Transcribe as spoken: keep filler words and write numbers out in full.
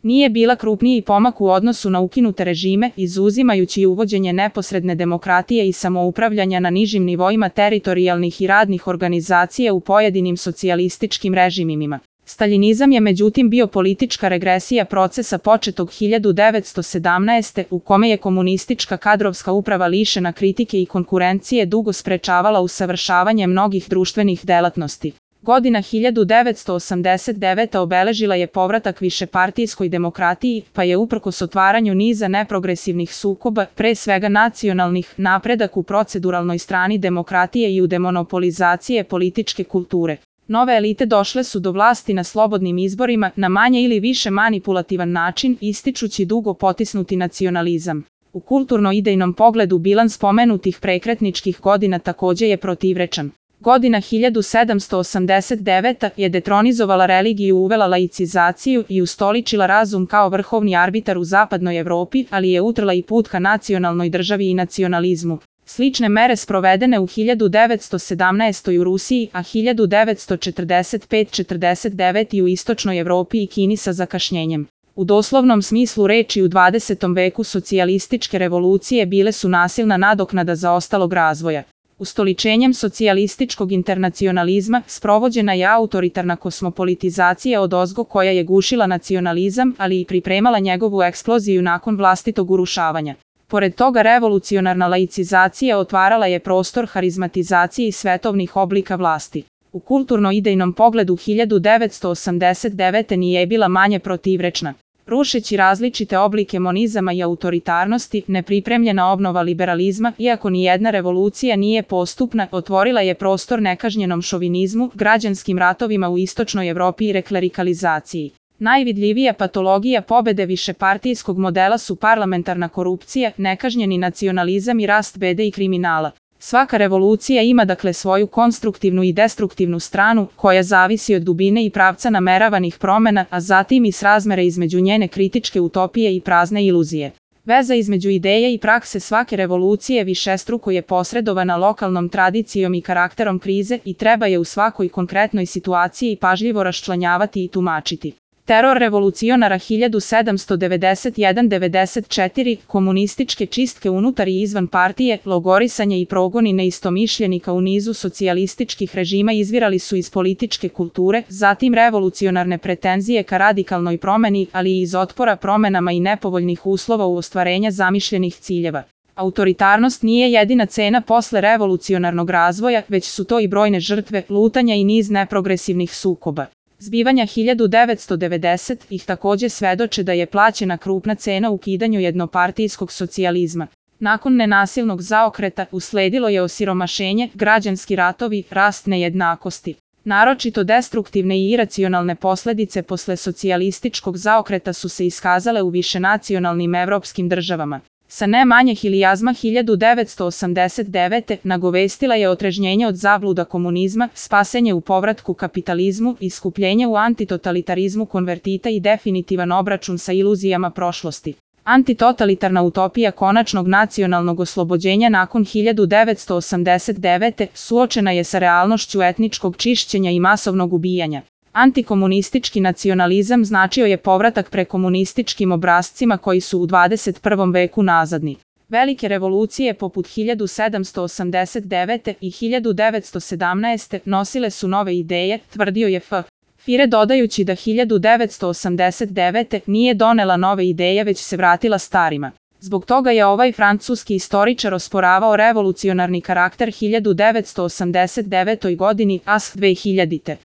Nije bila krupniji pomak u odnosu na ukinute režime, izuzimajući uvođenje neposredne demokratije i samoupravljanja na nižim nivoima teritorijalnih i radnih organizacija u pojedinim socijalističkim režimima. Staljinizam je međutim bio politička regresija procesa početog hiljadu devetsto sedamnaeste. u kome je komunistička kadrovska uprava lišena kritike i konkurencije dugo sprečavala usavršavanje mnogih društvenih delatnosti. Godina hiljadu devetsto osamdeset devete. obeležila je povratak višepartijskoj demokratiji, pa je uprkos otvaranju niza neprogresivnih sukoba, pre svega nacionalnih, napredak u proceduralnoj strani demokratije i u demonopolizacije političke kulture. Nove elite došle su do vlasti na slobodnim izborima, na manje ili više manipulativan način, ističući dugo potisnuti nacionalizam. U kulturno-idejnom pogledu bilans pomenutih prekretničkih godina takođe je protivrečan. Godina hiljadu sedamsto osamdeset devete. je detronizovala religiju, uvela laicizaciju i ustoličila razum kao vrhovni arbitar u zapadnoj Evropi, ali je utrla i put ka nacionalnoj državi i nacionalizmu. Slične mere sprovedene u hiljadu devetsto sedamnaestoj. u Rusiji, a hiljadu devetsto četrdeset pete do četrdeset devete. u istočnoj Evropi i Kini sa zakašnjenjem. U doslovnom smislu reči u dvadesetom veku socijalističke revolucije bile su nasilna nadoknada zaostalog razvoja. Ustoličenjem socijalističkog internacionalizma sprovođena je autoritarna kosmopolitizacija odozgo koja je gušila nacionalizam, ali i pripremala njegovu eksploziju nakon vlastitog urušavanja. Pored toga revolucionarna laicizacija otvarala je prostor harizmatizaciji svetovnih oblika vlasti. U kulturno-idejnom pogledu hiljadu devetsto osamdeset devete. nije bila manje protivrečna. Rušeći različite oblike monizama i autoritarnosti, nepripremljena obnova liberalizma, iako nijedna revolucija nije postupna, otvorila je prostor nekažnjenom šovinizmu, građanskim ratovima u istočnoj Evropi i reklerikalizaciji. Najvidljivija patologija pobede višepartijskog modela su parlamentarna korupcija, nekažnjeni nacionalizam i rast bede i kriminala. Svaka revolucija ima dakle svoju konstruktivnu i destruktivnu stranu, koja zavisi od dubine i pravca nameravanih promena, a zatim i srazmere između njene kritičke utopije i prazne iluzije. Veza između ideje i prakse svake revolucije višestruko je posredovana lokalnom tradicijom i karakterom krize i treba je u svakoj konkretnoj situaciji pažljivo raščlanjavati i tumačiti. Teror revolucionara hiljadu sedamsto devedeset jedan do devedeset četiri, komunističke čistke unutar i izvan partije, logorisanje i progoni neistomišljenika u nizu socijalističkih režima izvirali su iz političke kulture, zatim revolucionarne pretenzije ka radikalnoj promeni, ali i iz otpora promenama i nepovoljnih uslova u ostvarenja zamišljenih ciljeva. Autoritarnost nije jedina cena posle revolucionarnog razvoja, već su to i brojne žrtve, lutanja i niz neprogresivnih sukoba. Zbivanja hiljadu devetsto devedesete. ih takođe svedoče da je plaćena krupna cena ukidanju jednopartijskog socijalizma. Nakon nenasilnog zaokreta usledilo je osiromašenje, građanski ratovi, rast nejednakosti. Naročito destruktivne i iracionalne posledice posle socijalističkog zaokreta su se iskazale u višenacionalnim evropskim državama. Sa ne manje hilijazma hiljadu devetsto osamdeset devete. nagovestila je otrežnjenje od zabluda komunizma, spasenje u povratku kapitalizmu, iskupljenje u antitotalitarizmu konvertita i definitivan obračun sa iluzijama prošlosti. Antitotalitarna utopija konačnog nacionalnog oslobođenja nakon hiljadu devetsto osamdeset devete. suočena je sa realnošću etničkog čišćenja i masovnog ubijanja. Antikomunistički nacionalizam značio je povratak prekomunističkim obrascima koji su u dvadeset prvom veku nazadni. Velike revolucije poput hiljadu sedamsto osamdeset devete. i hiljadu devetsto sedamnaeste. nosile su nove ideje, tvrdio je F. Fire dodajući da hiljadu devetsto osamdeset devete. nije donela nove ideje već se vratila starima. Zbog toga je ovaj francuski istoričar osporavao revolucionarni karakter hiljadu devetsto osamdeset devete. godini, a s dve hiljadite.